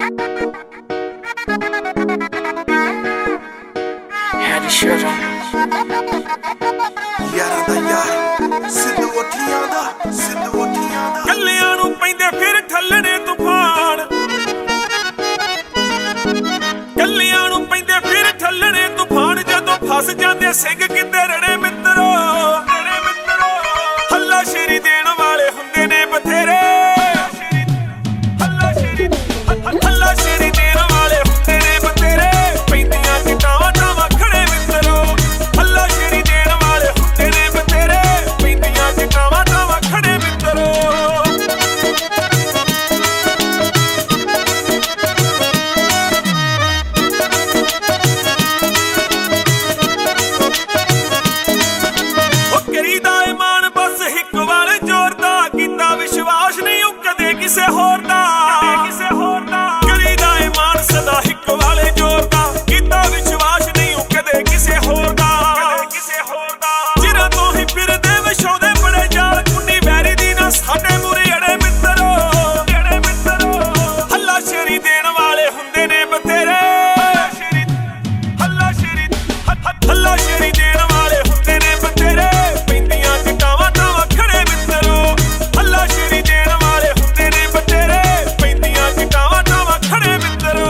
यारां दा यार सिद्ध उठियां दा कल्लियां नूं पैंदे फिर ठल्लणे तूफान, कल्लियां नूं पैंदे फिर ठल्लणे तूफान। जदों फस जांदे सिंह किते रणे मित्रो, हल्ला शेरी देण वाले हुंदे ने बथेरे, हल्ला शेरी देण वाले हुंदे ने बथेरे। पैंदियां चिटावां टावां खड़े मित्रो, हल्ला शेरी देण वाले हुंदे ने बथेरे। पैंदियां चिटावां टावां खड़े मित्रो। करीदा ईमान बस हिक वाले जोर दा, कीता विश्वास नहीं ओ कदे किसे होर दा। करीदा ईमान सदा हिक वाले जोर दा, कीता विश्वास नहीं ओ कदे किसे होर दा। जिन्हां तो ही फिरदे विछाउंदे बड़े जाल, कुन्नी वैरी दी ना साडे मूरे अड़े मित्रो। हल्ला शेरी देण वाले हुंदे ने बथेरे, हल्ला शेरी देण वाले हुंदे ने बथेरे। पैंदियां चिटावां टावां खड़े मित्रो, हल्ला शेरी देण वाले हुंदे ने बथेरे। पैंदियां चिटावां टावां खड़े मित्रो।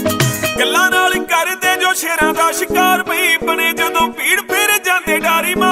ਗੱਲਾਂ ਨਾਲ ਕਰਦੇ ਜੋ ਸ਼ੇਰਾਂ ਦਾ ਸ਼ਿਕਾਰ ਪਈ ਬਣੇ, ਜਦੋਂ ਭੀੜ ਫਿਰ ਜਾਂਦੇ ਡਾਰੀ